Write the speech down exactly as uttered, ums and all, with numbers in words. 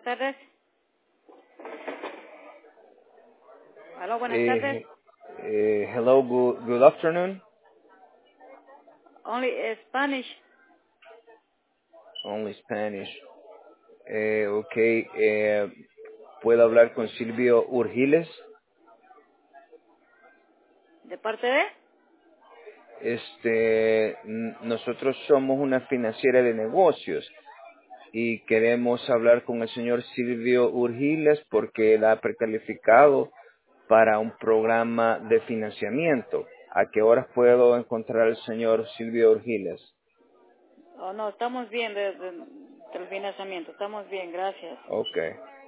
buenas tardes. Aló, buenas Eh, tardes. eh, hello, good, good afternoon. Only Spanish. Only Spanish. Eh, ok, eh, ¿puedo hablar con Silvio Urgiles? ¿De parte de? Este, n- nosotros somos una financiera de negocios y queremos hablar con el señor Silvio Urgiles porque él ha precalificado para un programa de financiamiento. ¿A qué horas puedo encontrar al señor Silvio Urgiles? Oh, no, estamos bien de, de- del financiamiento. Estamos bien, gracias. Ok.